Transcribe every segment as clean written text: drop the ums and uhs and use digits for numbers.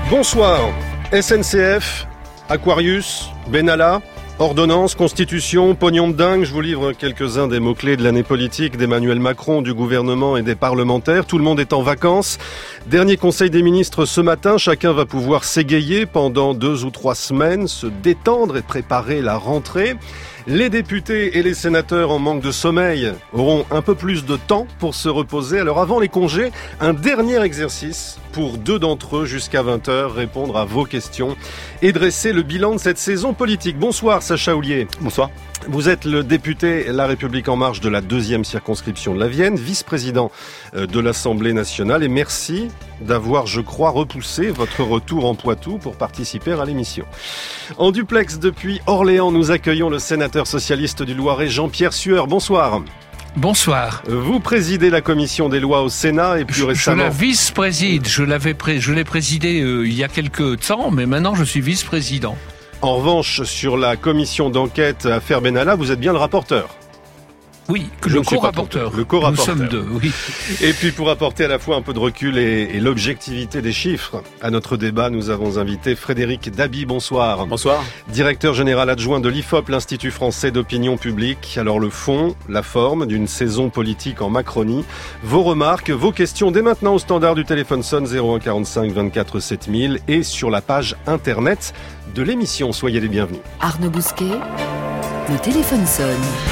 Bonsoir. SNCF, Aquarius, Benalla, ordonnance, constitution, pognon de dingue. Je vous livre quelques-uns des mots-clés de l'année politique d'Emmanuel Macron, du gouvernement et des parlementaires. Tout le monde est en vacances. Dernier conseil des ministres ce matin. Chacun va pouvoir s'égayer pendant 2 ou 3 semaines, se détendre et préparer la rentrée. Les députés et les sénateurs en manque de sommeil auront un peu plus de temps pour se reposer. Alors avant les congés, un dernier exercice pour 2 d'entre eux jusqu'à 20h, répondre à vos questions et dresser le bilan de cette saison politique. Bonsoir Sacha Houlier. Bonsoir. Vous êtes le député La République En Marche de la 2e circonscription de la Vienne, vice-président de l'Assemblée nationale et merci d'avoir, je crois, repoussé votre retour en Poitou pour participer à l'émission. En duplex depuis Orléans, nous accueillons le sénateur socialiste du Loiret, Jean-Pierre Sueur. Bonsoir. Bonsoir. Vous présidez la commission des lois au Sénat et plus récemment... Je la vice-préside. Je l'ai présidé il y a quelques temps, mais maintenant je suis vice-président. En revanche, sur la commission d'enquête affaire Benalla, vous êtes bien le rapporteur. Oui, le co-rapporteur. Le co-rapporteur. Nous sommes 2, oui. Et puis pour apporter à la fois un peu de recul et l'objectivité des chiffres, à notre débat, nous avons invité Frédéric Dabi. Bonsoir. Bonsoir. Directeur général adjoint de l'IFOP, l'Institut français d'opinion publique. Alors le fond, la forme d'une saison politique en Macronie. Vos remarques, vos questions dès maintenant au standard du téléphone sonne 01 45 24 7000 et sur la page internet de l'émission. Soyez les bienvenus. Arnaud Bousquet, le téléphone sonne.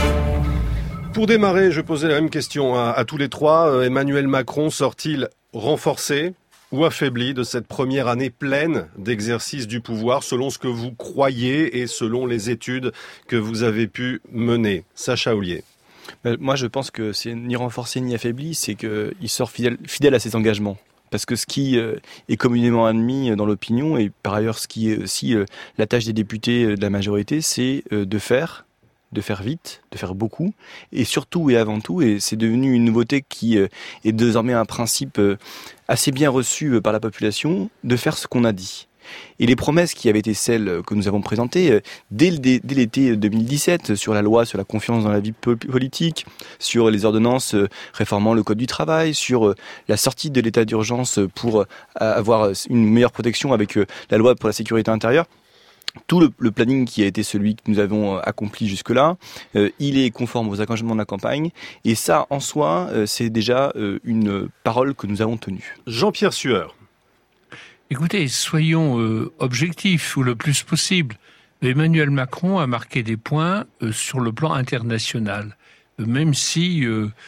Pour démarrer, je posais la même question à tous les trois. Emmanuel Macron sort-il renforcé ou affaibli de cette première année pleine d'exercice du pouvoir, selon ce que vous croyez et selon les études que vous avez pu mener? Sacha Houlier. Moi, je pense que c'est ni renforcé ni affaibli, c'est qu'il sort fidèle à ses engagements. Parce que ce qui est communément admis dans l'opinion, et par ailleurs ce qui est aussi la tâche des députés de la majorité, c'est de faire vite, de faire beaucoup, et surtout et avant tout, et c'est devenu une nouveauté qui est désormais un principe assez bien reçu par la population, de faire ce qu'on a dit. Et les promesses qui avaient été celles que nous avons présentées dès l'été 2017 sur la loi, sur la confiance dans la vie politique, sur les ordonnances réformant le code du travail, sur la sortie de l'état d'urgence pour avoir une meilleure protection avec la loi pour la sécurité intérieure, tout le planning qui a été celui que nous avons accompli jusque-là, il est conforme aux engagements de la campagne. Et ça, en soi, c'est déjà une parole que nous avons tenue. Jean-Pierre Sueur. Écoutez, soyons objectifs ou le plus possible. Emmanuel Macron a marqué des points sur le plan international. Même si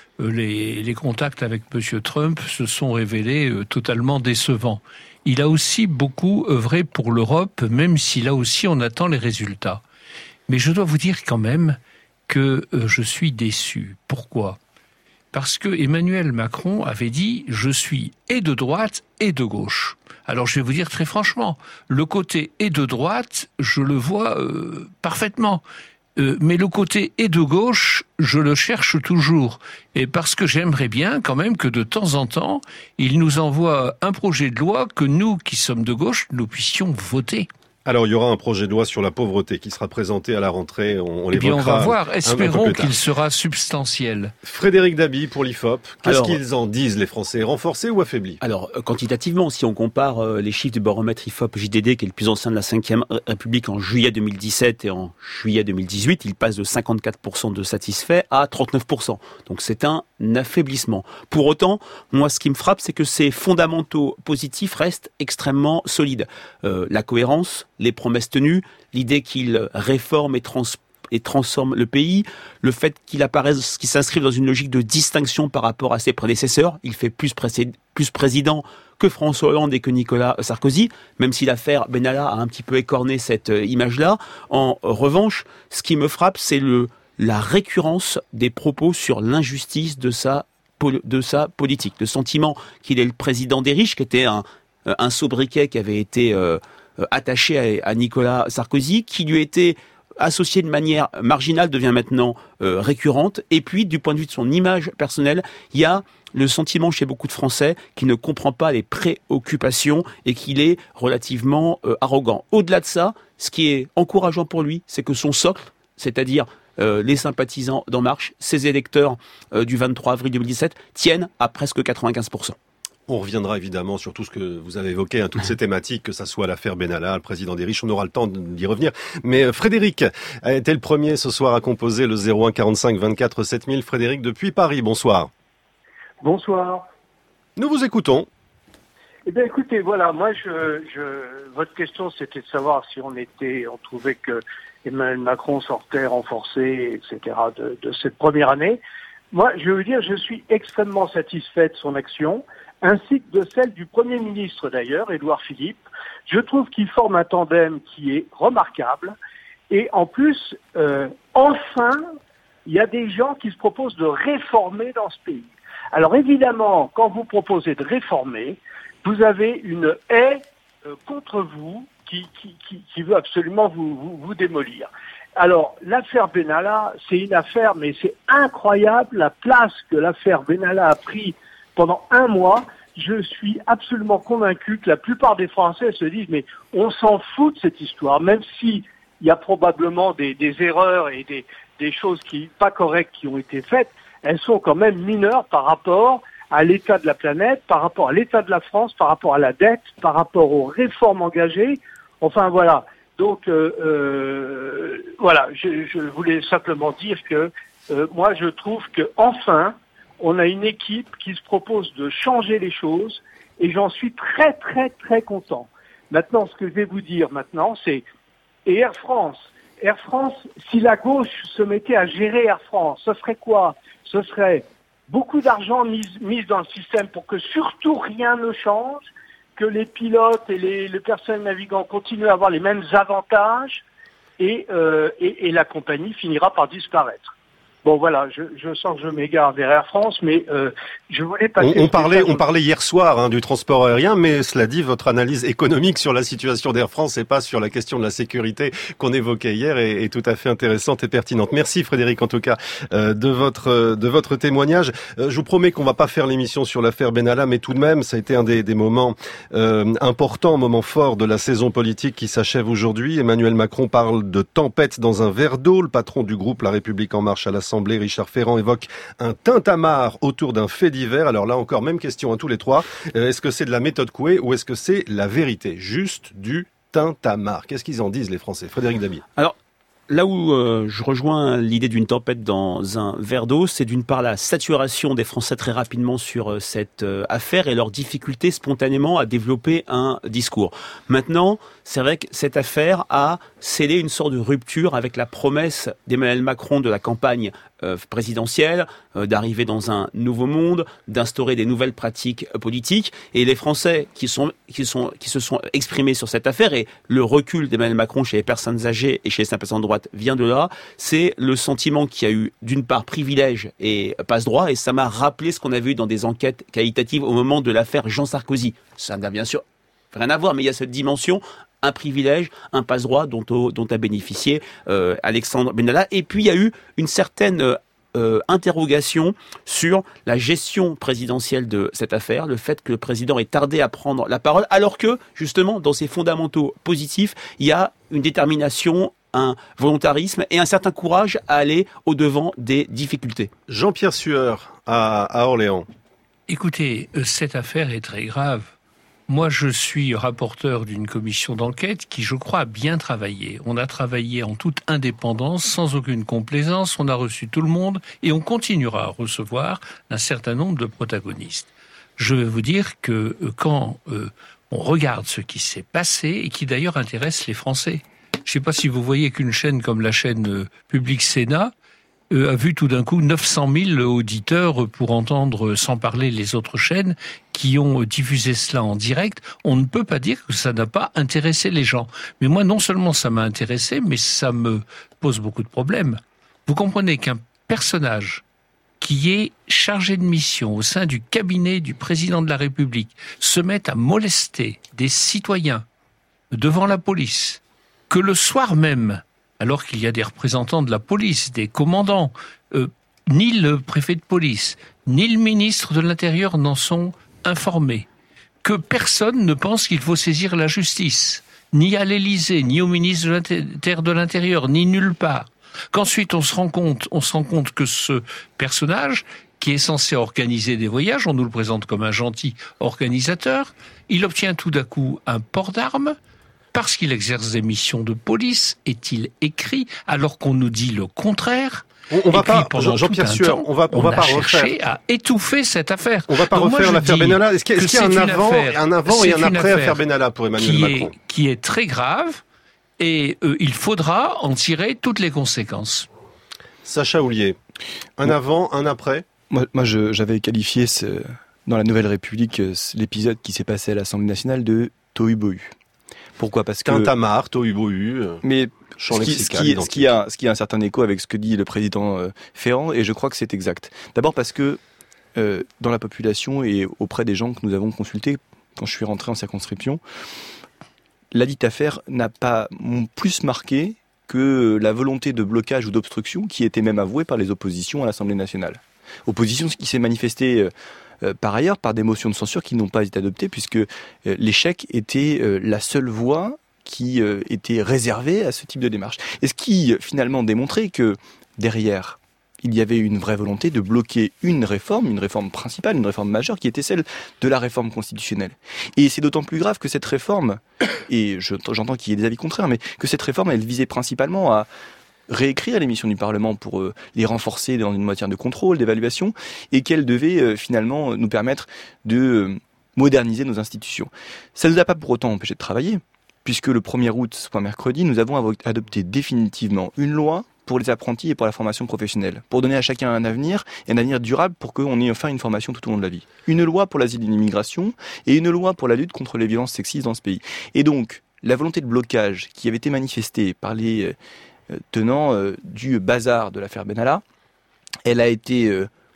les contacts avec M. Trump se sont révélés totalement décevants. Il a aussi beaucoup œuvré pour l'Europe, même si là aussi on attend les résultats. Mais je dois vous dire quand même que je suis déçu. Pourquoi ? Parce que Emmanuel Macron avait dit « je suis et de droite et de gauche ». Alors je vais vous dire très franchement, le côté et de droite, je le vois parfaitement. Mais le côté et de gauche, je le cherche toujours. Et parce que j'aimerais bien quand même que de temps en temps, il nous envoie un projet de loi que nous, qui sommes de gauche, nous puissions voter. Alors, il y aura un projet de loi sur la pauvreté qui sera présenté à la rentrée. On l'évoquera. On va voir. Espérons qu'il sera substantiel. Frédéric Dabi pour l'IFOP. Qu'est-ce qu'ils en disent, les Français? Renforcés ou affaiblis? Alors, quantitativement, si on compare les chiffres du baromètre IFOP-JDD, qui est le plus ancien de la 5e République, en juillet 2017 et en juillet 2018, il passe de 54% de satisfaits à 39%. Donc, c'est un affaiblissement. Pour autant, moi, ce qui me frappe, c'est que ces fondamentaux positifs restent extrêmement solides. La cohérence, les promesses tenues, l'idée qu'il réforme et transforme le pays, le fait qu'il apparaisse, qu'il s'inscrive dans une logique de distinction par rapport à ses prédécesseurs. Il fait plus président que François Hollande et que Nicolas Sarkozy, même si l'affaire Benalla a un petit peu écorné cette image-là. En revanche, ce qui me frappe, c'est la récurrence des propos sur l'injustice de sa politique. Le sentiment qu'il est le président des riches, qui était un sobriquet qui avait été attaché à Nicolas Sarkozy, qui lui était associé de manière marginale, devient maintenant récurrente. Et puis, du point de vue de son image personnelle, il y a le sentiment chez beaucoup de Français qui ne comprend pas les préoccupations et qu'il est relativement arrogant. Au-delà de ça, ce qui est encourageant pour lui, c'est que son socle, c'est-à-dire les sympathisants d'En Marche, ses électeurs du 23 avril 2017, tiennent à presque 95%. On reviendra évidemment sur tout ce que vous avez évoqué, toutes ces thématiques, que ça soit l'affaire Benalla, le président des riches, on aura le temps d'y revenir. Mais Frédéric a été le premier ce soir à composer le 01 45 24 7000. Frédéric depuis Paris, bonsoir. Bonsoir. Nous vous écoutons. Eh bien, écoutez, voilà, moi, votre question, c'était de savoir si on trouvait que Emmanuel Macron sortait renforcé, etc., de cette première année. Moi, je vais vous dire, je suis extrêmement satisfait de son action, ainsi que de celle du Premier ministre, d'ailleurs, Édouard Philippe. Je trouve qu'il forme un tandem qui est remarquable. Et en plus, enfin, il y a des gens qui se proposent de réformer dans ce pays. Alors, évidemment, quand vous proposez de réformer, vous avez une haie contre vous qui veut absolument vous démolir. Alors, l'affaire Benalla, c'est une affaire, mais c'est incroyable la place que l'affaire Benalla a pris pendant un mois. Je suis absolument convaincu que la plupart des Français se disent, mais on s'en fout de cette histoire, même si il y a probablement des erreurs et des choses pas correctes qui ont été faites, elles sont quand même mineures par rapport à l'état de la planète, par rapport à l'état de la France, par rapport à la dette, par rapport aux réformes engagées. Enfin, voilà. Donc, voilà, je voulais simplement dire que moi, je trouve que enfin, on a une équipe qui se propose de changer les choses et j'en suis très, très, très content. Maintenant, ce que je vais vous dire maintenant, c'est Air France, si la gauche se mettait à gérer Air France, ce serait quoi? Ce serait beaucoup d'argent mis dans le système pour que surtout rien ne change, que les pilotes et le personnel navigant continuent à avoir les mêmes avantages et la compagnie finira par disparaître. Bon voilà, je sens que je m'égare vers Air France, mais je voulais passer... On parlait hier soir du transport aérien, mais cela dit, votre analyse économique sur la situation d'Air France et pas sur la question de la sécurité qu'on évoquait hier est tout à fait intéressante et pertinente. Merci Frédéric en tout cas de votre témoignage. Je vous promets qu'on va pas faire l'émission sur l'affaire Benalla, mais tout de même, ça a été un des moments importants, moments forts de la saison politique qui s'achève aujourd'hui. Emmanuel Macron parle de tempête dans un verre d'eau. Le patron du groupe La République En Marche à l'Assemblée, Richard Ferrand, évoque un tintamarre autour d'un fait divers. Alors là encore, même question à tous les trois. Est-ce que c'est de la méthode Coué ou est-ce que c'est la vérité? Juste du tintamarre. Qu'est-ce qu'ils en disent les Français? Frédéric Dabi. Alors, là où je rejoins l'idée d'une tempête dans un verre d'eau, c'est d'une part la saturation des Français très rapidement sur cette affaire et leur difficulté spontanément à développer un discours. Maintenant, c'est vrai que cette affaire a scellé une sorte de rupture avec la promesse d'Emmanuel Macron de la campagne présidentielle, d'arriver dans un nouveau monde, d'instaurer des nouvelles pratiques politiques. Et les Français qui se sont exprimés sur cette affaire, et le recul d'Emmanuel Macron chez les personnes âgées et chez les sympathisants de droite vient de là, c'est le sentiment qu'il y a eu d'une part privilège et passe-droit, et ça m'a rappelé ce qu'on avait vu dans des enquêtes qualitatives au moment de l'affaire Jean Sarkozy. Ça n'a bien sûr rien à voir, mais il y a cette dimension, un privilège, un passe-droit dont a bénéficié Alexandre Benalla. Et puis il y a eu une certaine interrogation sur la gestion présidentielle de cette affaire, le fait que le président ait tardé à prendre la parole, alors que justement dans ses fondamentaux positifs, il y a une détermination, un volontarisme et un certain courage à aller au-devant des difficultés. Jean-Pierre Sueur à Orléans. Écoutez, cette affaire est très grave. Moi, je suis rapporteur d'une commission d'enquête qui, je crois, a bien travaillé. On a travaillé en toute indépendance, sans aucune complaisance. On a reçu tout le monde et on continuera à recevoir un certain nombre de protagonistes. Je vais vous dire que quand on regarde ce qui s'est passé et qui d'ailleurs intéresse les Français. Je ne sais pas si vous voyez qu'une chaîne comme la chaîne Public Sénat a vu tout d'un coup 900 000 auditeurs pour entendre sans parler les autres chaînes qui ont diffusé cela en direct. On ne peut pas dire que ça n'a pas intéressé les gens. Mais moi, non seulement ça m'a intéressé, mais ça me pose beaucoup de problèmes. Vous comprenez qu'un personnage qui est chargé de mission au sein du cabinet du président de la République se mette à molester des citoyens devant la police, que le soir même, alors qu'il y a des représentants de la police, des commandants, ni le préfet de police, ni le ministre de l'Intérieur n'en sont informés, que personne ne pense qu'il faut saisir la justice, ni à l'Élysée, ni au ministre de l'Intérieur, ni nulle part. Qu'ensuite on se rend compte que ce personnage qui est censé organiser des voyages, on nous le présente comme un gentil organisateur, il obtient tout d'un coup un port d'armes, parce qu'il exerce des missions de police, est-il écrit, alors qu'on nous dit le contraire. On va pas, Jean-Pierre Sueur, on va pas cherché à étouffer cette affaire. On va pas refaire l'affaire Benalla. Est-ce qu'il y a un avant et un après affaire Benalla pour Emmanuel Macron? Qui est très grave, et il faudra en tirer toutes les conséquences. Sacha Houlié, un avant, un après? Moi j'avais qualifié dans la Nouvelle République l'épisode qui s'est passé à l'Assemblée nationale de tohu-bohu. Pourquoi? Parce que tintamarre, tohu-bohu. Mais ce qui a un certain écho avec ce que dit le président Ferrand, et je crois que c'est exact. D'abord parce que dans la population et auprès des gens que nous avons consultés quand je suis rentré en circonscription, la dite affaire n'a pas plus marqué que la volonté de blocage ou d'obstruction qui était même avouée par les oppositions à l'Assemblée nationale. Opposition qui s'est manifestée par ailleurs par des motions de censure qui n'ont pas été adoptées puisque l'échec était la seule voie qui était réservée à ce type de démarche. Et ce qui finalement démontrait que derrière, il y avait une vraie volonté de bloquer une réforme principale, une réforme majeure qui était celle de la réforme constitutionnelle. Et c'est d'autant plus grave que cette réforme, et j'entends qu'il y ait des avis contraires, mais que cette réforme, elle visait principalement à réécrire les missions du Parlement pour les renforcer dans une matière de contrôle, d'évaluation, et qu'elle devait finalement nous permettre de moderniser nos institutions. Ça ne nous a pas pour autant empêché de travailler, puisque le 1er août, soit mercredi, nous avons adopté définitivement une loi pour les apprentis et pour la formation professionnelle, pour donner à chacun un avenir, et un avenir durable pour qu'on ait enfin une formation tout au long de la vie. Une loi pour l'asile et l'immigration, et une loi pour la lutte contre les violences sexistes dans ce pays. Et donc, la volonté de blocage qui avait été manifestée par les tenants du bazar de l'affaire Benalla, elle a été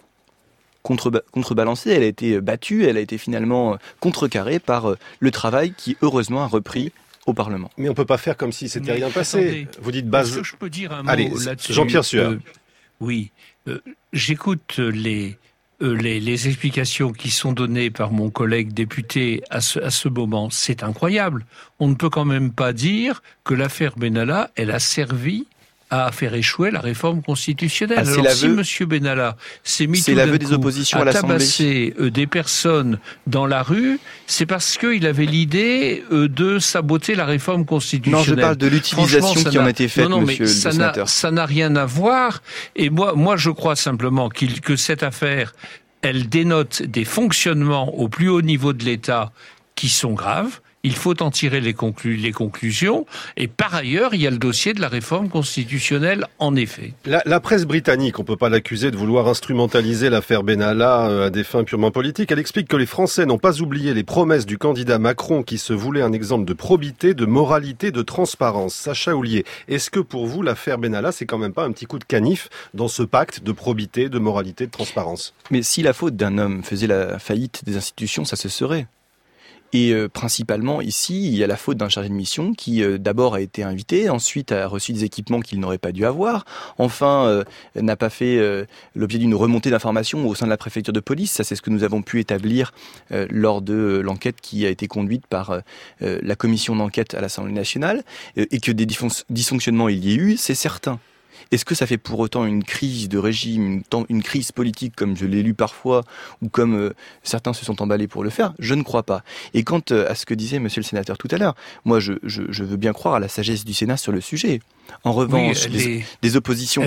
contrebalancée, elle a été battue, elle a été finalement contrecarrée par le travail qui, heureusement, a repris au Parlement. Mais on peut pas faire comme si c'était rien passé. Attendez, vous dites base. Est-ce que je peux dire un mot là-dessus? Jean-Pierre Sueur. Oui, j'écoute les explications qui sont données par mon collègue député à ce moment. C'est incroyable. On ne peut quand même pas dire que l'affaire Benalla, elle a servi à faire échouer la réforme constitutionnelle. Alors si M. Benalla s'est mis tout d'un coup à tabasser des personnes dans la rue, c'est parce qu'il avait l'idée de saboter la réforme constitutionnelle. Non, je parle de l'utilisation qui en a été faite, monsieur le sénateur. Ça n'a rien à voir. Et moi, je crois simplement que cette affaire, elle dénote des fonctionnements au plus haut niveau de l'État qui sont graves. Il faut en tirer les conclusions. Et par ailleurs, il y a le dossier de la réforme constitutionnelle, en effet. La presse britannique, on ne peut pas l'accuser de vouloir instrumentaliser l'affaire Benalla à des fins purement politiques. Elle explique que les Français n'ont pas oublié les promesses du candidat Macron qui se voulait un exemple de probité, de moralité, de transparence. Sacha Houlié, est-ce que pour vous, l'affaire Benalla, c'est quand même pas un petit coup de canif dans ce pacte de probité, de moralité, de transparence? Mais si la faute d'un homme faisait la faillite des institutions, ça se saurait. Et principalement ici, il y a la faute d'un chargé de mission qui d'abord a été invité, ensuite a reçu des équipements qu'il n'aurait pas dû avoir, enfin n'a pas fait l'objet d'une remontée d'informations au sein de la préfecture de police. Ça, c'est ce que nous avons pu établir lors de l'enquête qui a été conduite par la commission d'enquête à l'Assemblée nationale, et que des dysfonctionnements il y ait eu, c'est certain. Est-ce que ça fait pour autant une crise de régime, une crise politique comme je l'ai lu parfois, ou comme certains se sont emballés pour le faire? Je ne crois pas. Et quant à ce que disait monsieur le sénateur tout à l'heure, moi je veux bien croire à la sagesse du Sénat sur le sujet. En revanche, des oppositions,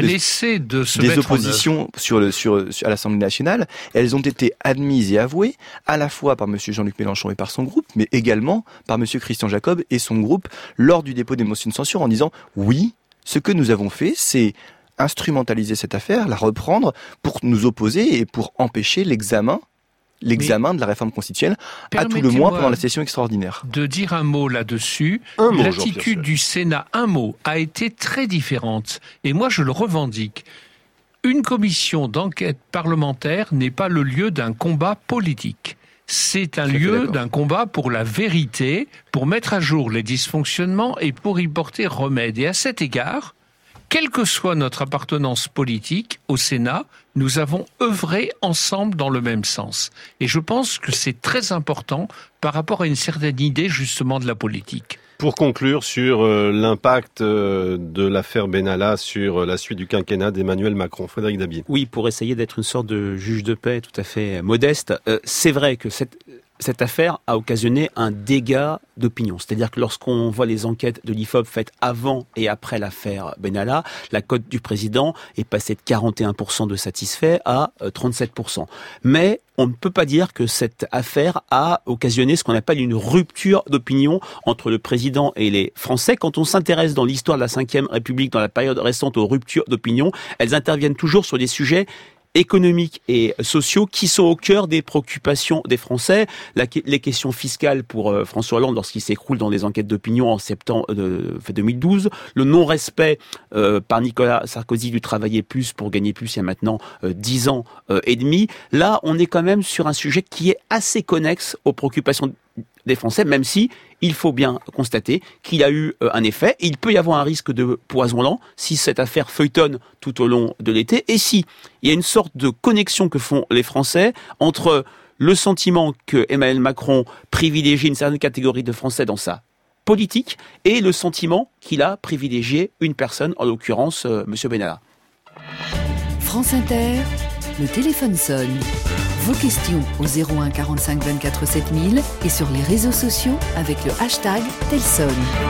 à l'Assemblée nationale, elles ont été admises et avouées à la fois par monsieur Jean-Luc Mélenchon et par son groupe, mais également par monsieur Christian Jacob et son groupe lors du dépôt des motions de censure en disant oui, ce que nous avons fait, c'est instrumentaliser cette affaire, la reprendre pour nous opposer et pour empêcher l'examen de la réforme constitutionnelle, à tout le moins pendant la session extraordinaire. De dire un mot là-dessus, l'attitude du Sénat, a été très différente. Et moi, je le revendique. Une commission d'enquête parlementaire n'est pas le lieu d'un combat politique. C'est un lieu d'un combat pour la vérité, pour mettre à jour les dysfonctionnements et pour y porter remède. Et à cet égard, quelle que soit notre appartenance politique au Sénat, nous avons œuvré ensemble dans le même sens. Et je pense que c'est très important par rapport à une certaine idée justement de la politique. Pour conclure sur l'impact de l'affaire Benalla sur la suite du quinquennat d'Emmanuel Macron, Frédéric Dabier. Oui, pour essayer d'être une sorte de juge de paix tout à fait modeste, c'est vrai que cette affaire a occasionné un dégât d'opinion. C'est-à-dire que lorsqu'on voit les enquêtes de l'IFOP faites avant et après l'affaire Benalla, la cote du président est passée de 41% de satisfaits à 37%. Mais on ne peut pas dire que cette affaire a occasionné ce qu'on appelle une rupture d'opinion entre le président et les Français. Quand on s'intéresse dans l'histoire de la Ve République, dans la période récente aux ruptures d'opinion, elles interviennent toujours sur des sujets économiques et sociaux qui sont au cœur des préoccupations des Français. Les questions fiscales pour François Hollande lorsqu'il s'écroule dans les enquêtes d'opinion en septembre 2012, le non-respect par Nicolas Sarkozy du travailler plus pour gagner plus il y a maintenant 10 ans et demi. Là, on est quand même sur un sujet qui est assez connexe aux préoccupations des Français, même si il faut bien constater qu'il a eu un effet. Il peut y avoir un risque de poison lent si cette affaire feuilletonne tout au long de l'été et si il y a une sorte de connexion que font les Français entre le sentiment que Emmanuel Macron privilégie une certaine catégorie de Français dans sa politique et le sentiment qu'il a privilégié une personne, en l'occurrence Monsieur Benalla. France Inter, le téléphone sonne. Vos questions au 01 45 24 7000 et sur les réseaux sociaux avec le hashtag Telson.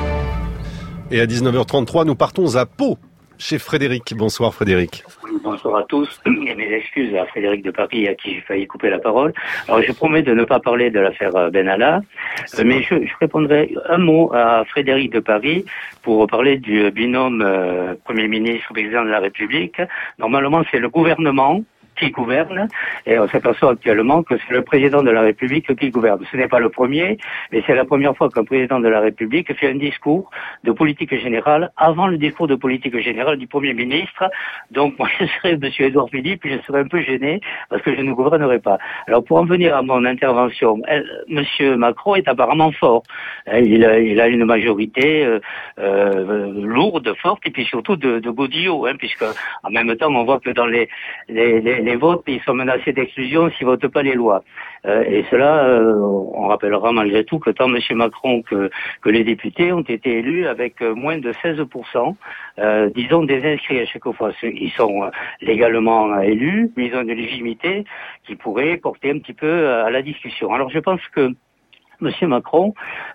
Et à 19h33, nous partons à Pau, chez Frédéric. Bonsoir Frédéric. Bonsoir à tous et mes excuses à Frédéric de Paris à qui j'ai failli couper la parole. Alors je promets de ne pas parler de l'affaire Benalla, mais je répondrai un mot à Frédéric de Paris pour parler du binôme Premier ministre président de la République. Normalement c'est le gouvernement qui gouverne, et on s'aperçoit actuellement que c'est le président de la République qui gouverne. Ce n'est pas le premier, mais c'est la première fois qu'un président de la République fait un discours de politique générale avant le discours de politique générale du Premier ministre. Donc moi je serais Monsieur Édouard Philippe, je serais un peu gêné parce que je ne gouvernerai pas. Alors pour en venir à mon intervention, Monsieur Macron est apparemment fort. Il a une majorité lourde, forte, et puis surtout de godillots, puisque en même temps on voit que dans les votes, ils sont menacés d'exclusion s'ils votent pas les lois. Et cela, on rappellera malgré tout que tant M. Macron que les députés ont été élus avec moins de 16%, disons, des inscrits à chaque fois. Ils sont légalement élus, mais ils ont une légitimité qui pourrait porter un petit peu à la discussion. Alors je pense que Monsieur Macron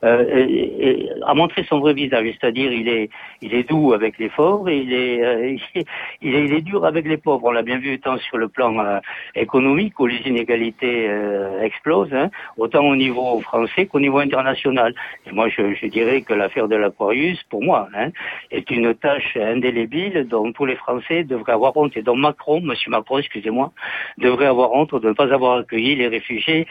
a montré son vrai visage, c'est-à-dire il est doux avec les forts et il est dur avec les pauvres. On l'a bien vu tant sur le plan économique où les inégalités explosent, autant au niveau français qu'au niveau international. Et moi je dirais que l'affaire de l'Aquarius, pour moi, est une tâche indélébile dont tous les Français devraient avoir honte et dont Monsieur Macron, excusez-moi, devrait avoir honte de ne pas avoir accueilli les réfugiés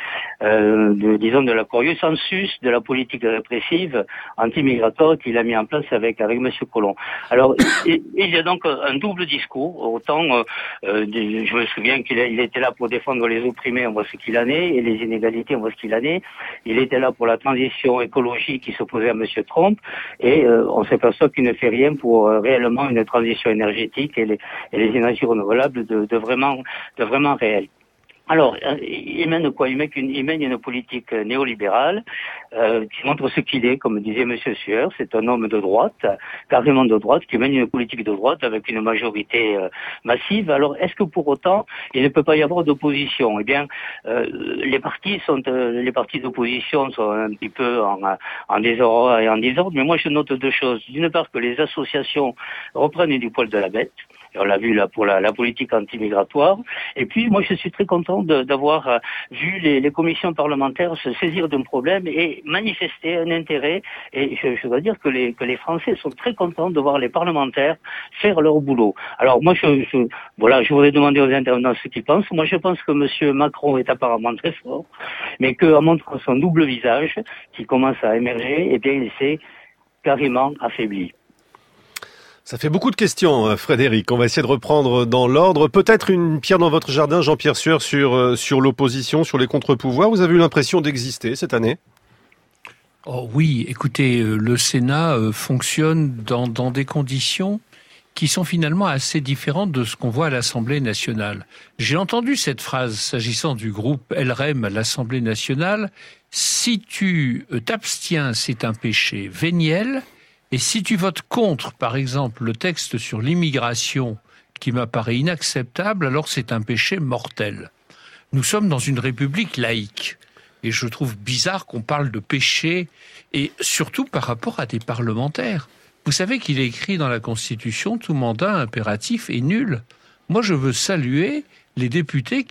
de l'Aquarius en sus de la politique répressive anti-migratoire qu'il a mis en place avec M. Collomb. Alors, il y a donc un double discours. Autant, je me souviens qu'il était là pour défendre les opprimés, on voit ce qu'il en est, et les inégalités, on voit ce qu'il en est. Il était là pour la transition écologique qui s'opposait à M. Trump, et on s'aperçoit qu'il ne fait rien pour réellement une transition énergétique et les énergies renouvelables de vraiment réelles. Alors, il mène quoi ? Il mène une politique néolibérale qui montre ce qu'il est, comme disait M. Sueur. C'est un homme de droite, carrément de droite, qui mène une politique de droite avec une majorité massive. Alors, est-ce que pour autant, il ne peut pas y avoir d'opposition ? Eh bien, les partis d'opposition sont un petit peu en désordre et en désordre. Mais moi, je note deux choses. D'une part, que les associations reprennent du poil de la bête. Et on l'a vu là pour la politique anti-migratoire. Et puis, moi, je suis très content d'avoir vu les commissions parlementaires se saisir d'un problème et manifester un intérêt. Et je dois dire que les Français sont très contents de voir les parlementaires faire leur boulot. Alors, moi, je voudrais demander aux intervenants ce qu'ils pensent. Moi, je pense que M. Macron est apparemment très fort, mais qu'en montrant son double visage, qui commence à émerger, eh bien, il s'est carrément affaibli. Ça fait beaucoup de questions, Frédéric. On va essayer de reprendre dans l'ordre. Peut-être une pierre dans votre jardin, Jean-Pierre Sueur, sur l'opposition, sur les contre-pouvoirs. Vous avez eu l'impression d'exister cette année ? Oh oui, écoutez, le Sénat fonctionne dans des conditions qui sont finalement assez différentes de ce qu'on voit à l'Assemblée nationale. J'ai entendu cette phrase s'agissant du groupe LREM à l'Assemblée nationale. Si tu t'abstiens, c'est un péché véniel. Et si tu votes contre, par exemple, le texte sur l'immigration qui m'apparaît inacceptable, alors c'est un péché mortel. Nous sommes dans une république laïque. Et je trouve bizarre qu'on parle de péché, et surtout par rapport à des parlementaires. Vous savez qu'il est écrit dans la Constitution, tout mandat impératif est nul. Moi, je veux saluer les députés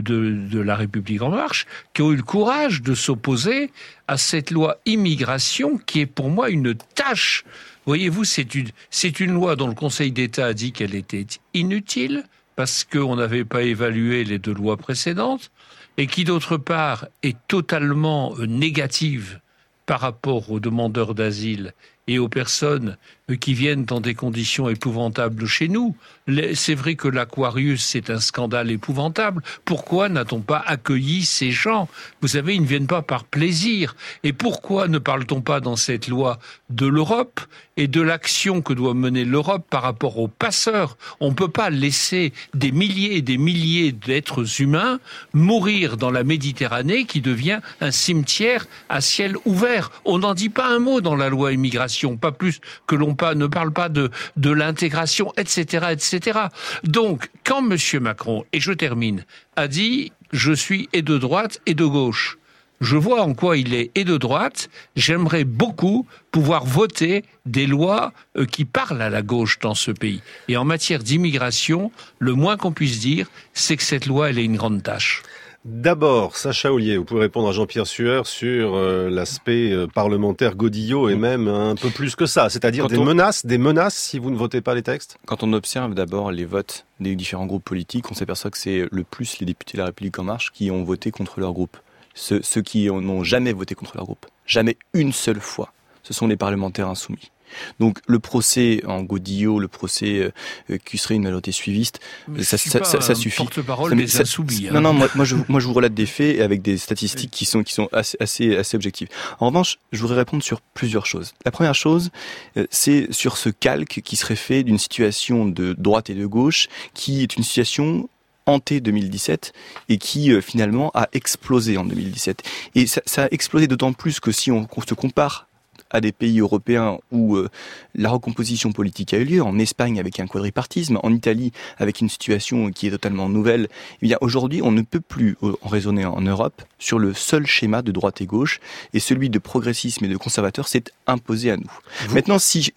de la République en marche qui ont eu le courage de s'opposer à cette loi immigration qui est pour moi une tâche. Voyez-vous, c'est une loi dont le Conseil d'État a dit qu'elle était inutile parce qu'on n'avait pas évalué les 2 lois précédentes et qui, d'autre part, est totalement négative par rapport aux demandeurs d'asile et aux personnes qui viennent dans des conditions épouvantables chez nous. C'est vrai que l'Aquarius, c'est un scandale épouvantable. Pourquoi n'a-t-on pas accueilli ces gens ? Vous savez, ils ne viennent pas par plaisir. Et pourquoi ne parle-t-on pas dans cette loi de l'Europe et de l'action que doit mener l'Europe par rapport aux passeurs ? On ne peut pas laisser des milliers et des milliers d'êtres humains mourir dans la Méditerranée qui devient un cimetière à ciel ouvert. On n'en dit pas un mot dans la loi immigration, pas plus que l'on ne parle pas de l'intégration, etc., etc. Donc, quand M. Macron, et je termine, a dit « je suis et de droite et de gauche », je vois en quoi il est et de droite. J'aimerais beaucoup pouvoir voter des lois qui parlent à la gauche dans ce pays. Et en matière d'immigration, le moins qu'on puisse dire, c'est que cette loi, elle est une grande tâche. D'abord, Sacha Ollier, vous pouvez répondre à Jean-Pierre Sueur sur l'aspect parlementaire godillot et même un peu plus que ça, c'est-à-dire des menaces si vous ne votez pas les textes. Quand on observe d'abord les votes des différents groupes politiques, on s'aperçoit que c'est le plus les députés de la République En Marche qui ont voté contre leur groupe. Ceux qui n'ont jamais voté contre leur groupe, jamais une seule fois, ce sont les parlementaires insoumis. Donc le procès en godillot, le procès qui serait une majorité suiviste, ça suffit. Porte-parole des insoumis. Non, moi je vous relate des faits avec des statistiques qui sont assez objectives. En revanche, je voudrais répondre sur plusieurs choses. La première chose, c'est sur ce calque qui serait fait d'une situation de droite et de gauche, qui est une situation hantée 2017 et qui finalement a explosé en 2017. Et ça a explosé d'autant plus que si on se compare à des pays européens où la recomposition politique a eu lieu, en Espagne avec un quadripartisme, en Italie avec une situation qui est totalement nouvelle, eh bien aujourd'hui on ne peut plus en raisonner en Europe sur le seul schéma de droite et gauche, et celui de progressisme et de conservateur s'est imposé à nous. Maintenant, si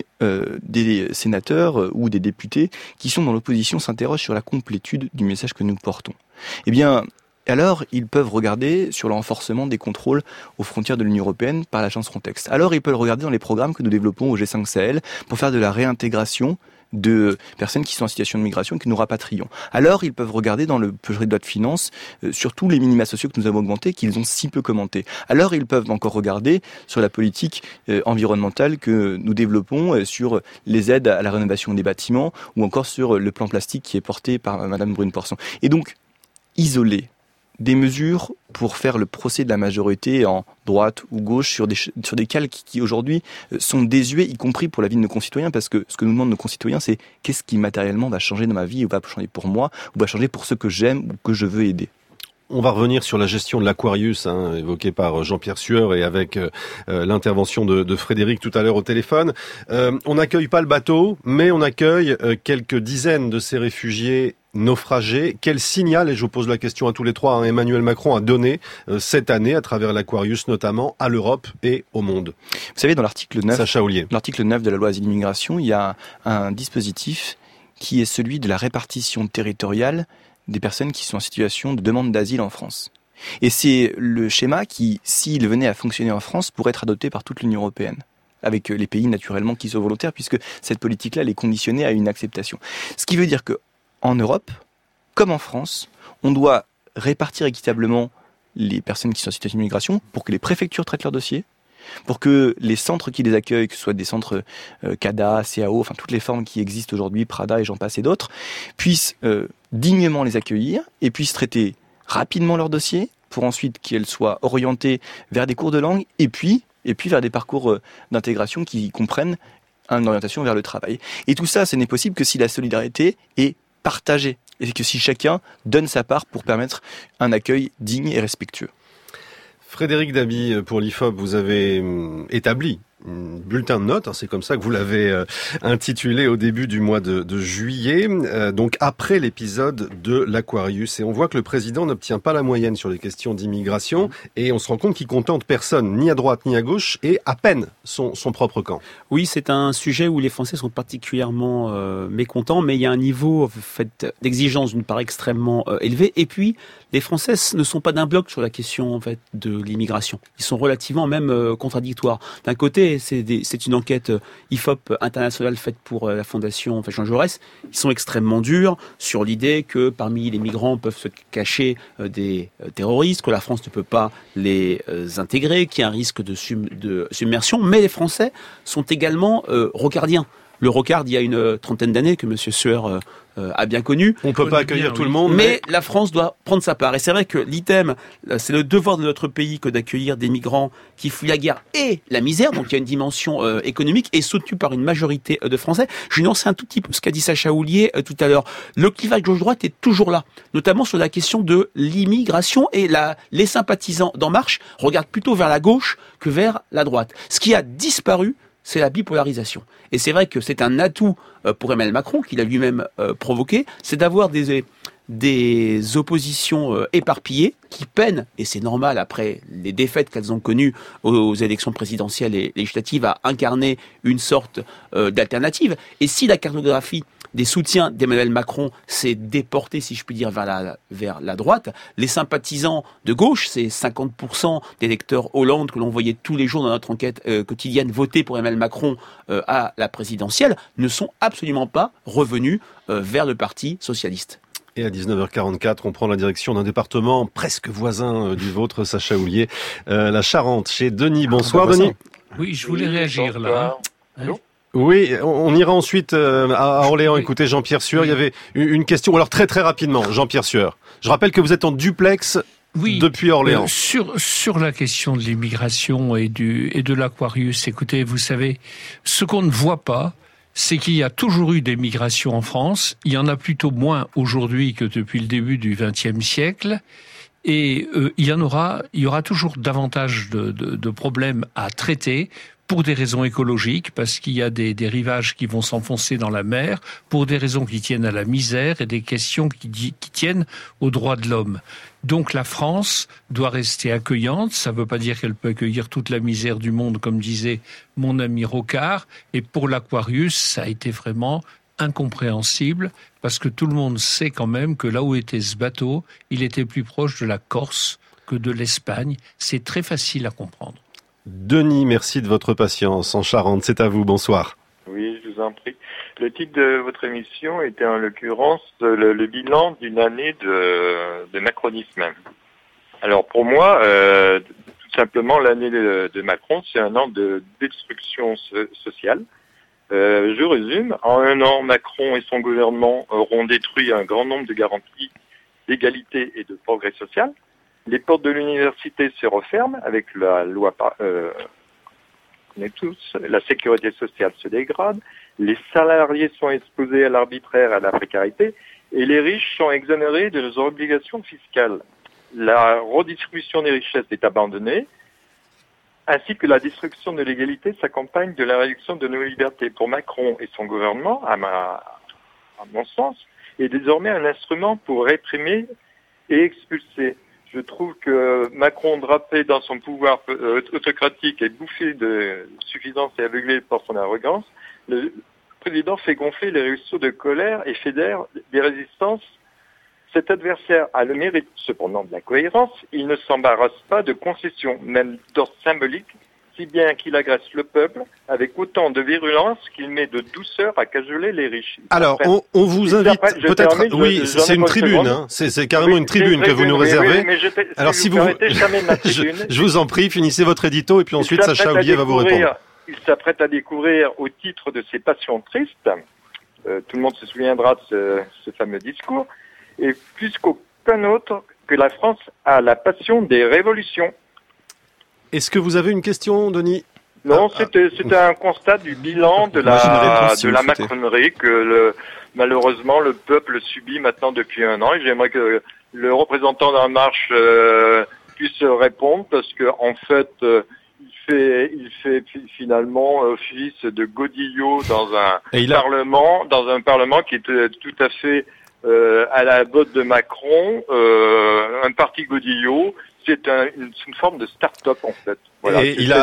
des sénateurs ou des députés qui sont dans l'opposition s'interrogent sur la complétude du message que nous portons, eh bien alors ils peuvent regarder sur le renforcement des contrôles aux frontières de l'Union européenne par l'agence Frontex. Alors ils peuvent regarder dans les programmes que nous développons au G5 Sahel pour faire de la réintégration de personnes qui sont en situation de migration et que nous rapatrions. Alors ils peuvent regarder dans le projet de loi de finances sur tous les minima sociaux que nous avons augmentés, qu'ils ont si peu commentés. Alors ils peuvent encore regarder sur la politique environnementale que nous développons, sur les aides à la rénovation des bâtiments, ou encore sur le plan plastique qui est porté par Madame Brune-Poirson. Et donc, isoler des mesures pour faire le procès de la majorité en droite ou gauche sur des calques qui aujourd'hui sont désuets, y compris pour la vie de nos concitoyens, parce que ce que nous demandent nos concitoyens, c'est qu'est-ce qui matériellement va changer dans ma vie, ou va changer pour moi, ou va changer pour ceux que j'aime ou que je veux aider. On va revenir sur la gestion de l'Aquarius, évoquée par Jean-Pierre Sueur, et avec l'intervention de Frédéric tout à l'heure au téléphone. On n'accueille pas le bateau, mais on accueille quelques dizaines de ces réfugiés naufragés. Quel signal, et je vous pose la question à tous les trois, Emmanuel Macron a donné cette année, à travers l'Aquarius notamment, à l'Europe et au monde? Vous savez, dans l'article 9, Sacha Ollier. L'article 9 de la loi Asile-Immigration, il y a un dispositif qui est celui de la répartition territoriale des personnes qui sont en situation de demande d'asile en France. Et c'est le schéma qui, s'il venait à fonctionner en France, pourrait être adopté par toute l'Union européenne, avec les pays naturellement qui sont volontaires, puisque cette politique-là, elle est conditionnée à une acceptation. Ce qui veut dire que en Europe, comme en France, on doit répartir équitablement les personnes qui sont en situation de migration pour que les préfectures traitent leurs dossiers, pour que les centres qui les accueillent, que ce soit des centres CADA, CAO, enfin toutes les formes qui existent aujourd'hui, Prada et j'en passe et d'autres, puissent dignement les accueillir et puissent traiter rapidement leurs dossiers pour ensuite qu'elles soient orientées vers des cours de langue et puis vers des parcours d'intégration qui comprennent une orientation vers le travail. Et tout ça, ce n'est possible que si la solidarité est partagée et que si chacun donne sa part pour permettre un accueil digne et respectueux. Frédéric Dabi, pour l'IFOP, vous avez établi un bulletin de notes, c'est comme ça que vous l'avez intitulé au début du mois de juillet, donc après l'épisode de l'Aquarius. Et on voit que le président n'obtient pas la moyenne sur les questions d'immigration, et on se rend compte qu'il contente personne, ni à droite ni à gauche, et à peine son propre camp. Oui, c'est un sujet où les Français sont particulièrement mécontents, mais il y a un niveau d'exigence d'une part extrêmement élevé, et puis les Français ne sont pas d'un bloc sur la question en fait de l'immigration. Ils sont relativement même contradictoires. D'un côté, c'est une enquête IFOP internationale faite pour la fondation Jean Jaurès. Ils sont extrêmement durs sur l'idée que parmi les migrants peuvent se cacher des terroristes, que la France ne peut pas les intégrer, qu'il y a un risque de submersion. Mais les Français sont également rocardiens. Le rocard, il y a une trentaine d'années que M. Sueur a bien connu. On ne peut pas accueillir tout le monde. Mais la France doit prendre sa part. Et c'est vrai que l'item, c'est le devoir de notre pays que d'accueillir des migrants qui fuient la guerre et la misère. Donc il y a une dimension économique et soutenu par une majorité de Français. Je vais nuancer un tout petit peu ce qu'a dit Sacha Houlié tout à l'heure. Le clivage gauche-droite est toujours là, notamment sur la question de l'immigration. Et les sympathisants d'En Marche regardent plutôt vers la gauche que vers la droite. Ce qui a disparu, c'est la bipolarisation. Et c'est vrai que c'est un atout pour Emmanuel Macron, qu'il a lui-même provoqué, c'est d'avoir des oppositions éparpillées qui peinent, et c'est normal après les défaites qu'elles ont connues aux élections présidentielles et législatives, à incarner une sorte d'alternative. Et si la cartographie des soutiens d'Emmanuel Macron s'est déportée, si je puis dire, vers la droite, les sympathisants de gauche, c'est 50% d'électeurs Hollande que l'on voyait tous les jours dans notre enquête quotidienne voter pour Emmanuel Macron à la présidentielle, ne sont absolument pas revenus vers le Parti socialiste. Et à 19h44, on prend la direction d'un département presque voisin du vôtre, Sacha Houlié, la Charente, chez Denis. Bonsoir, Denis. Oui, je voulais réagir là. Allô ? Oui, on ira ensuite à Orléans. Oui. Écoutez, Jean-Pierre Sueur, il y avait une question. Alors très rapidement, Jean-Pierre Sueur. Je rappelle que vous êtes en duplex depuis Orléans. Sur la question de l'immigration et de l'Aquarius, écoutez, vous savez, ce qu'on ne voit pas, c'est qu'il y a toujours eu des migrations en France. Il y en a plutôt moins aujourd'hui que depuis le début du XXe siècle. Et il y aura toujours davantage de problèmes à traiter pour des raisons écologiques, parce qu'il y a des rivages qui vont s'enfoncer dans la mer, pour des raisons qui tiennent à la misère et des questions qui tiennent aux droits de l'homme. Donc la France doit rester accueillante, ça ne veut pas dire qu'elle peut accueillir toute la misère du monde, comme disait mon ami Rocard, et pour l'Aquarius, ça a été vraiment incompréhensible, parce que tout le monde sait quand même que là où était ce bateau, il était plus proche de la Corse que de l'Espagne. C'est très facile à comprendre. Denis, merci de votre patience. En Charente, c'est à vous. Bonsoir. Oui, je vous en prie. Le titre de votre émission était en l'occurrence le bilan d'une année de macronisme. Alors pour moi, tout simplement, l'année de Macron, c'est un an de destruction sociale. Je résume. En un an, Macron et son gouvernement auront détruit un grand nombre de garanties d'égalité et de progrès social. Les portes de l'université se referment avec la loi, on est tous, la sécurité sociale se dégrade, les salariés sont exposés à l'arbitraire, à la précarité, et les riches sont exonérés de leurs obligations fiscales. La redistribution des richesses est abandonnée, ainsi que la destruction de l'égalité s'accompagne de la réduction de nos libertés. Pour Macron et son gouvernement, à mon sens, est désormais un instrument pour réprimer et expulser. Je trouve que Macron, drapé dans son pouvoir autocratique et bouffé de suffisance et aveuglé par son arrogance, le président fait gonfler les ruisseaux de colère et fédère des résistances. Cet adversaire a le mérite, cependant, de la cohérence. Il ne s'embarrasse pas de concessions, même d'ordre symbolique, si bien qu'il agresse le peuple avec autant de virulence qu'il met de douceur à cajoler les riches. Alors, on vous invite peut-être... Oui, c'est une tribune, hein. C'est carrément une tribune que vous nous réservez. Alors, si vous... Je vous en prie, finissez votre édito et puis ensuite Sacha Houlié va vous répondre. Il s'apprête à découvrir au titre de ses passions tristes, tout le monde se souviendra de ce fameux discours, et plus qu'aucun autre, que la France a la passion des révolutions. Est-ce que vous avez une question, Denis ? Non, c'était un constat du bilan de la macronerie que malheureusement le peuple subit maintenant depuis un an. Et j'aimerais que le représentant d'En Marche puisse répondre parce que en fait il fait finalement office de godillot dans un parlement qui est tout à fait à la botte de Macron, un parti godillot. C'est une forme de start-up en fait. Voilà. Et il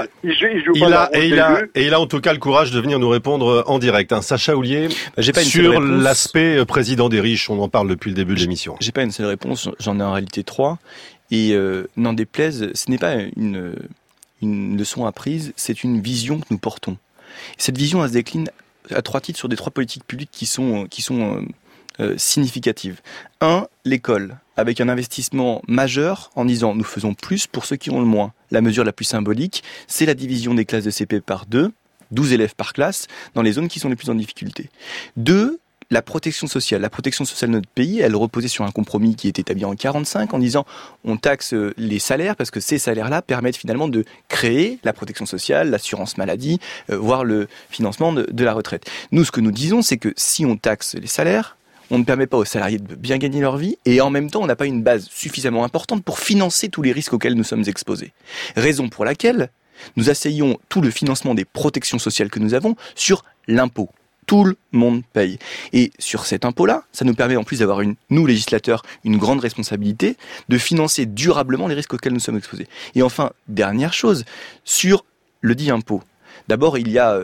a en tout cas le courage de venir nous répondre en direct. Sacha Houlier, sur l'aspect président des riches, on en parle depuis le début de l'émission. J'ai pas une seule réponse, j'en ai en réalité 3. Et n'en déplaise, ce n'est pas une leçon apprise, c'est une vision que nous portons. Cette vision, elle se décline à 3 titres sur des 3 politiques publiques qui sont significatives. 1, l'école, avec un investissement majeur en disant nous faisons plus pour ceux qui ont le moins. La mesure la plus symbolique, c'est la division des classes de CP par 2, 12 élèves par classe, dans les zones qui sont les plus en difficulté. 2, la protection sociale. La protection sociale de notre pays, elle reposait sur un compromis qui est établi en 45 en disant on taxe les salaires parce que ces salaires-là permettent finalement de créer la protection sociale, l'assurance maladie, voire le financement de la retraite. Nous, ce que nous disons, c'est que si on taxe les salaires, on ne permet pas aux salariés de bien gagner leur vie et en même temps, on n'a pas une base suffisamment importante pour financer tous les risques auxquels nous sommes exposés. Raison pour laquelle nous asseyons tout le financement des protections sociales que nous avons sur l'impôt. Tout le monde paye. Et sur cet impôt-là, ça nous permet en plus d'avoir nous, législateurs, une grande responsabilité de financer durablement les risques auxquels nous sommes exposés. Et enfin, dernière chose, sur le dit impôt. D'abord, il y a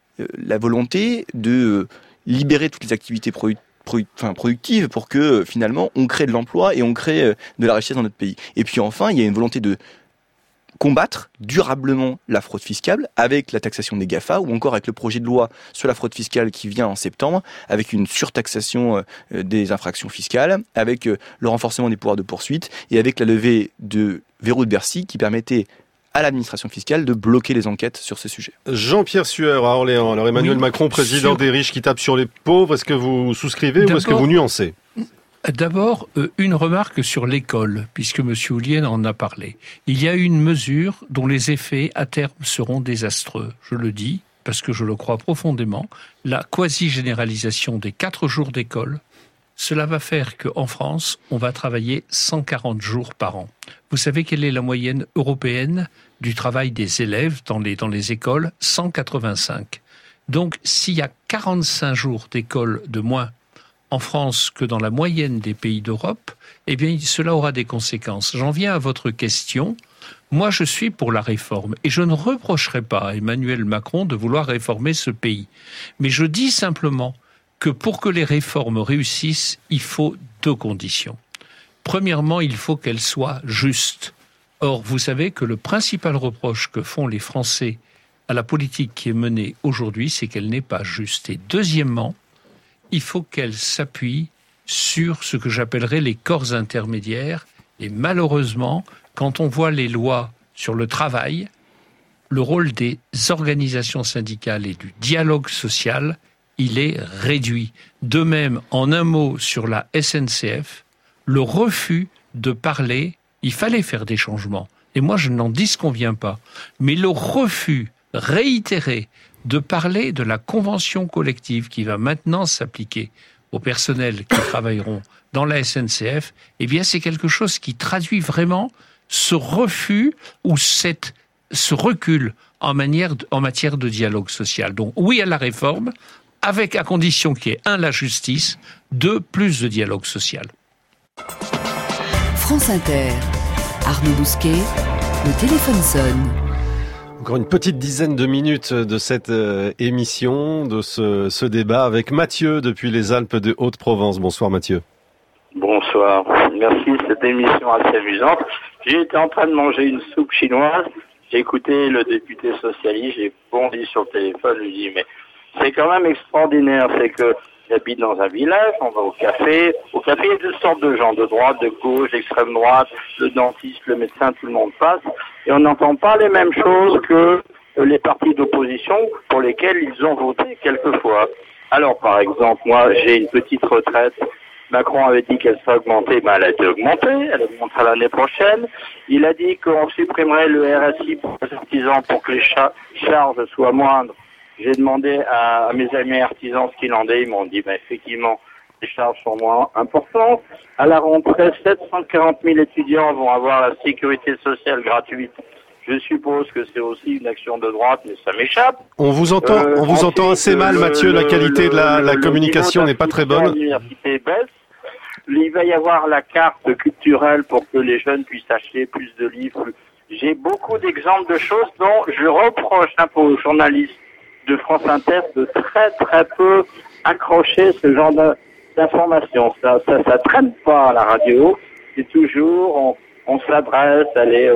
la volonté de libérer toutes les activités productives pour que finalement on crée de l'emploi et on crée de la richesse dans notre pays. Et puis enfin, il y a une volonté de combattre durablement la fraude fiscale avec la taxation des GAFA ou encore avec le projet de loi sur la fraude fiscale qui vient en septembre, avec une surtaxation des infractions fiscales, avec le renforcement des pouvoirs de poursuite et avec la levée de verrou de Bercy qui permettait à l'administration fiscale de bloquer les enquêtes sur ce sujet. Jean-Pierre Sueur à Orléans. Alors Emmanuel Macron, président des riches qui tape sur les pauvres, est-ce que vous souscrivez ou est-ce que vous nuancez ? D'abord, une remarque sur l'école, puisque M. Houlier en a parlé. Il y a une mesure dont les effets à terme seront désastreux. Je le dis parce que je le crois profondément. La quasi-généralisation des 4 jours d'école, cela va faire qu'en France, on va travailler 140 jours par an. Vous savez quelle est la moyenne européenne du travail des élèves dans les écoles ? 185. Donc, s'il y a 45 jours d'école de moins en France que dans la moyenne des pays d'Europe, eh bien, cela aura des conséquences. J'en viens à votre question. Moi, je suis pour la réforme et je ne reprocherai pas à Emmanuel Macron de vouloir réformer ce pays. Mais je dis simplement que pour que les réformes réussissent, il faut 2 conditions. Premièrement, il faut qu'elles soient justes. Or, vous savez que le principal reproche que font les Français à la politique qui est menée aujourd'hui, c'est qu'elle n'est pas juste. Et deuxièmement, il faut qu'elle s'appuie sur ce que j'appellerais les corps intermédiaires. Et malheureusement, quand on voit les lois sur le travail, le rôle des organisations syndicales et du dialogue social, il est réduit. De même, en un mot sur la SNCF, le refus de parler, il fallait faire des changements. Et moi, je n'en disconviens pas. Mais le refus réitéré de parler de la convention collective qui va maintenant s'appliquer aux personnels qui travailleront dans la SNCF, eh bien, c'est quelque chose qui traduit vraiment ce refus ou ce recul en matière de dialogue social. Donc, oui à la réforme, à condition qu'il y ait, 1, la justice, 2, plus de dialogue social. France Inter, Arnaud Bousquet, le téléphone sonne. Encore une petite dizaine de minutes de cette émission, de ce débat avec Mathieu depuis les Alpes de Haute-Provence. Bonsoir Mathieu. Bonsoir. Merci, cette émission assez amusante. J'étais en train de manger une soupe chinoise. J'ai écouté le député socialiste, j'ai bondi sur le téléphone, je lui dis mais c'est quand même extraordinaire, c'est que j'habite dans un village, on va au café. Au café, il y a 2 sortes de gens, de droite, de gauche, d'extrême droite, le dentiste, le médecin, tout le monde passe. Et on n'entend pas les mêmes choses que les partis d'opposition pour lesquels ils ont voté quelquefois. Alors, par exemple, moi, j'ai une petite retraite Macron avait dit qu'elle serait augmentée, elle a été augmentée, elle augmentera l'année prochaine. Il a dit qu'on supprimerait le RSI pour les artisans pour que les charges soient moindres. J'ai demandé à mes amis artisans ce qu'il en est, ils m'ont dit, effectivement, les charges sont moins importantes. À la rentrée, 740 000 étudiants vont avoir la sécurité sociale gratuite. Je suppose que c'est aussi une action de droite, mais ça m'échappe. On vous entend assez mal, Mathieu. La qualité de la communication n'est pas très bonne. L'université baisse. Il va y avoir la carte culturelle pour que les jeunes puissent acheter plus de livres. J'ai beaucoup d'exemples de choses dont je reproche un peu aux journalistes de France Inter de très très peu accrocher ce genre d'informations. Ça traîne pas à la radio. C'est toujours, on s'adresse,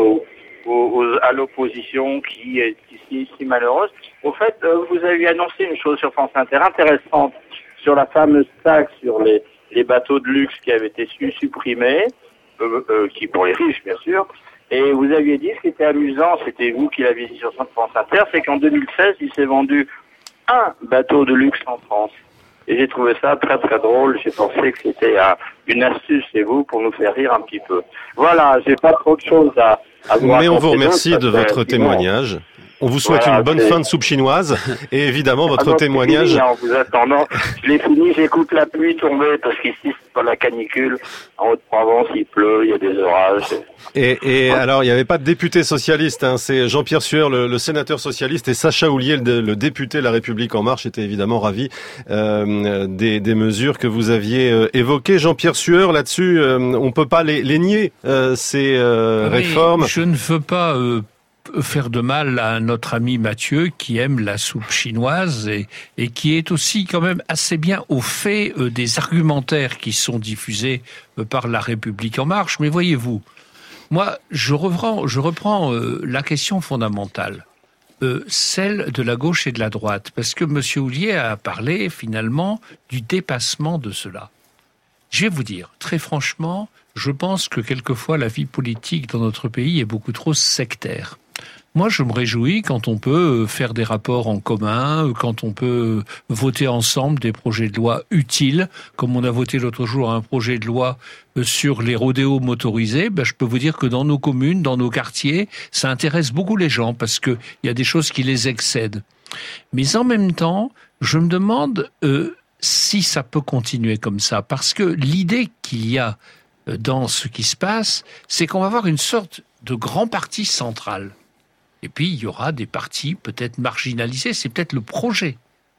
à l'opposition qui est si malheureuse. Au fait, vous avez annoncé une chose sur France Inter intéressante sur la fameuse taxe sur les bateaux de luxe qui avait été supprimés, qui pour les riches bien sûr. Et vous aviez dit, ce qui était amusant, c'était vous qui l'aviez dit sur France Inter, c'est qu'en 2016, il s'est vendu un bateau de luxe en France. Et j'ai trouvé ça très très drôle. J'ai pensé que c'était une astuce chez vous pour nous faire rire un petit peu. Voilà, j'ai pas trop de choses à vous raconter. Mais on vous remercie de votre témoignage. On vous souhaite une bonne fin de soupe chinoise et évidemment votre témoignage. En vous attendant, je l'ai fini, j'écoute la pluie tomber parce qu'ici c'est pas la canicule. En Haute-Provence il pleut, il y a des orages. Et alors il n'y avait pas de député socialiste, c'est Jean-Pierre Sueur, le sénateur socialiste, et Sacha Houlier, le député La République En Marche, était évidemment ravi des mesures que vous aviez évoquées. Jean-Pierre Sueur, là-dessus, on peut pas les nier, ces réformes. Je ne veux pas faire de mal à notre ami Mathieu qui aime la soupe chinoise et qui est aussi quand même assez bien au fait des argumentaires qui sont diffusés par La République En Marche. Mais voyez-vous, moi je reprends la question fondamentale, celle de la gauche et de la droite, parce que M. Houlier a parlé finalement du dépassement de cela. Je vais vous dire, très franchement, je pense que quelquefois la vie politique dans notre pays est beaucoup trop sectaire. Moi, je me réjouis quand on peut faire des rapports en commun, quand on peut voter ensemble des projets de loi utiles, comme on a voté l'autre jour un projet de loi sur les rodéos motorisés. Je peux vous dire que dans nos communes, dans nos quartiers, ça intéresse beaucoup les gens parce que il y a des choses qui les excèdent. Mais en même temps, je me demande si ça peut continuer comme ça, parce que l'idée qu'il y a dans ce qui se passe, c'est qu'on va avoir une sorte de grand parti central. Et puis, il y aura des partis peut-être marginalisés. C'est peut-être le projet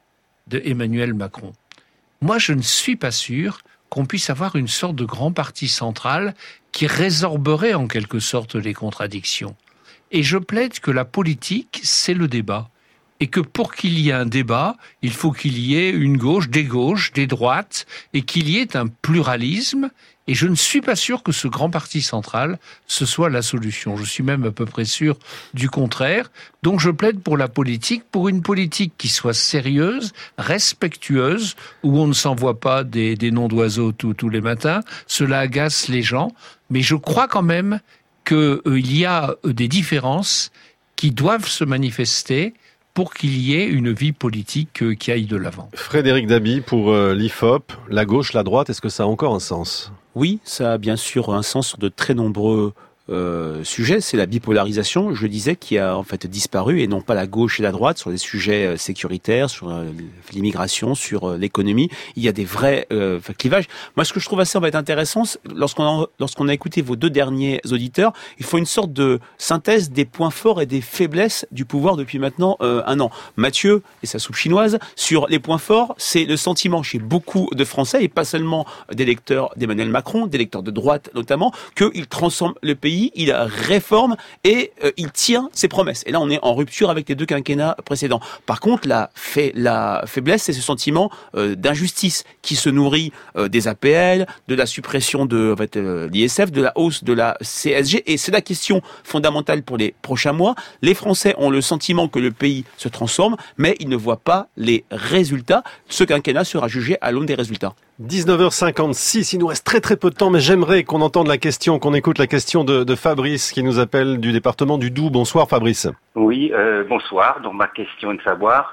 de Emmanuel Macron. Moi, je ne suis pas sûr qu'on puisse avoir une sorte de grand parti central qui résorberait en quelque sorte les contradictions. Et je plaide que la politique, c'est le débat. Et que pour qu'il y ait un débat, il faut qu'il y ait une gauche, des droites, et qu'il y ait un pluralisme. Et je ne suis pas sûr que ce grand parti central, ce soit la solution. Je suis même à peu près sûr du contraire. Donc je plaide pour la politique, pour une politique qui soit sérieuse, respectueuse, où on ne s'envoie pas des noms d'oiseaux tous les matins. Cela agace les gens. Mais je crois quand même qu'il y a des différences qui doivent se manifester pour qu'il y ait une vie politique qui aille de l'avant. Frédéric Dabi, pour l'IFOP, la gauche, la droite, est-ce que ça a encore un sens ? Oui, ça a bien sûr un sens sur de très nombreux sujets. C'est la bipolarisation, je disais, qui a en fait disparu, et non pas la gauche et la droite sur des sujets sécuritaires, sur l'immigration, sur l'économie. Il y a des vrais clivages. Moi, ce que je trouve assez intéressant, lorsqu'on a écouté vos deux derniers auditeurs, il faut une sorte de synthèse des points forts et des faiblesses du pouvoir depuis maintenant un an. Mathieu et sa soupe chinoise, sur les points forts, c'est le sentiment chez beaucoup de Français, et pas seulement des lecteurs d'Emmanuel Macron, des lecteurs de droite notamment, qu'il transforme le pays, il réforme et il tient ses promesses. Et là, on est en rupture avec les deux quinquennats précédents. Par contre, la faiblesse, c'est ce sentiment d'injustice qui se nourrit des APL, de la suppression de l'ISF, de la hausse de la CSG. Et c'est la question fondamentale pour les prochains mois. Les Français ont le sentiment que le pays se transforme, mais ils ne voient pas les résultats. Ce quinquennat sera jugé à l'aune des résultats. 19h56, il nous reste très très peu de temps, mais j'aimerais qu'on entende qu'on écoute la question de Fabrice qui nous appelle du département du Doubs. Bonsoir Fabrice. Oui, bonsoir. Donc ma question est de savoir,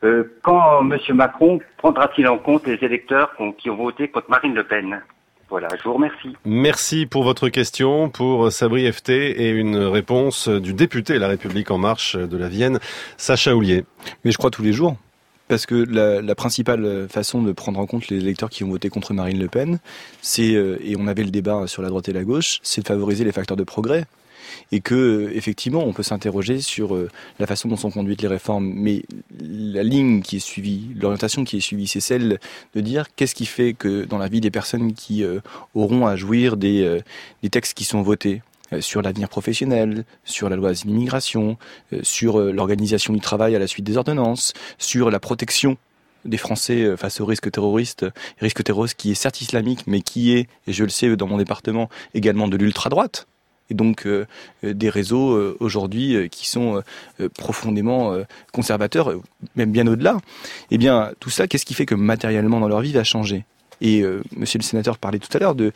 quand M. Macron prendra-t-il en compte les électeurs qui ont voté contre Marine Le Pen? Voilà, je vous remercie. Merci pour votre question, pour sa brièveté et une réponse du député La République En Marche de la Vienne, Sacha Houlié. Mais je crois tous les jours. Parce que la principale façon de prendre en compte les électeurs qui ont voté contre Marine Le Pen, c'est, et on avait le débat sur la droite et la gauche, c'est de favoriser les facteurs de progrès. Et que, effectivement, on peut s'interroger sur la façon dont sont conduites les réformes. Mais la ligne qui est suivie, l'orientation qui est suivie, c'est celle de dire qu'est-ce qui fait que dans la vie des personnes qui auront à jouir des textes qui sont votés, sur l'avenir professionnel, sur la loi asile immigration, sur l'organisation du travail à la suite des ordonnances, sur la protection des Français face aux risques terroristes qui est certes islamique, mais qui est, et je le sais dans mon département, également de l'ultra-droite. Et donc des réseaux aujourd'hui qui sont profondément conservateurs, même bien au-delà. Eh bien, tout ça, qu'est-ce qui fait que matériellement dans leur vie va changer? Et monsieur le sénateur parlait tout à l'heure de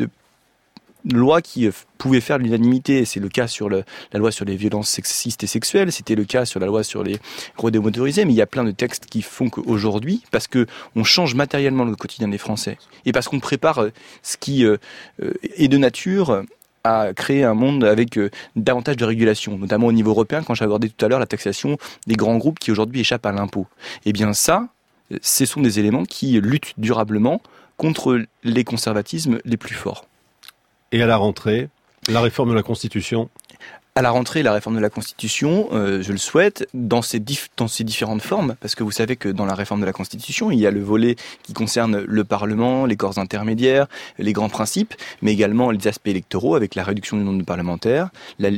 loi qui pouvait faire l'unanimité. C'est le cas sur la loi sur les violences sexistes et sexuelles, c'était le cas sur la loi sur les rodéos motorisés, mais il y a plein de textes qui font qu'aujourd'hui, parce que on change matériellement le quotidien des Français, et parce qu'on prépare ce qui est de nature à créer un monde avec davantage de régulation, notamment au niveau européen, quand j'ai abordé tout à l'heure la taxation des grands groupes qui aujourd'hui échappent à l'impôt. Eh bien ça, ce sont des éléments qui luttent durablement contre les conservatismes les plus forts. Et à la rentrée, la réforme de la Constitution? À la rentrée, la réforme de la Constitution, je le souhaite, dans ses différentes formes, parce que vous savez que dans la réforme de la Constitution, il y a le volet qui concerne le Parlement, les corps intermédiaires, les grands principes, mais également les aspects électoraux avec la réduction du nombre de parlementaires, la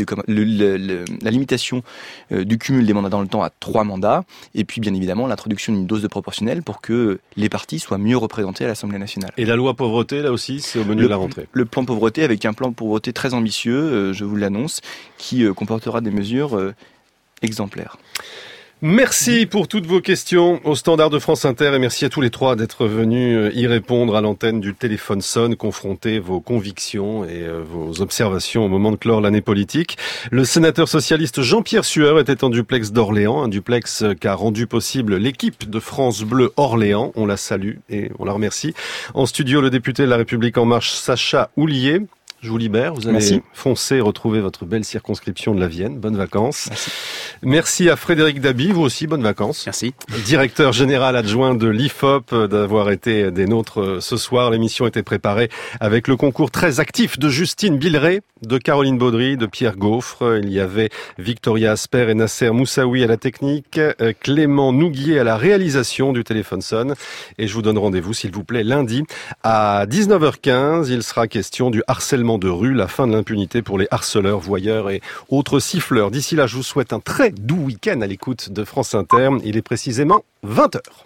limitation du cumul des mandats dans le temps à 3 mandats, et puis bien évidemment l'introduction d'une dose de proportionnelle pour que les partis soient mieux représentés à l'Assemblée nationale. Et la loi pauvreté, là aussi, c'est au menu de la rentrée? Le plan pauvreté, avec un plan pauvreté très ambitieux, je vous l'annonce, qui comportera des mesures exemplaires. Merci pour toutes vos questions au standard de France Inter et merci à tous les trois d'être venus y répondre à l'antenne du téléphone sonne, confronter vos convictions et vos observations au moment de clore l'année politique. Le sénateur socialiste Jean-Pierre Sueur était en duplex d'Orléans, un duplex qu'a rendu possible l'équipe de France Bleu Orléans. On la salue et on la remercie. En studio, le député de La République En Marche, Sacha Houlié. Je vous libère, vous allez foncer retrouver votre belle circonscription de la Vienne. Bonnes vacances. Merci. Merci à Frédéric Dabi, vous aussi, bonnes vacances. Merci. Directeur général adjoint de l'IFOP, d'avoir été des nôtres ce soir. L'émission était préparée avec le concours très actif de Justine Billeret, de Caroline Baudry, de Pierre Gaufre. Il y avait Victoria Asper et Nasser Moussaoui à la technique, Clément Nouguier à la réalisation du téléphone sonne. Et je vous donne rendez-vous, s'il vous plaît, lundi à 19h15. Il sera question du harcèlement de rue, la fin de l'impunité pour les harceleurs, voyeurs et autres siffleurs. D'ici là, je vous souhaite un très doux week-end à l'écoute de France Inter. Il est précisément 20h.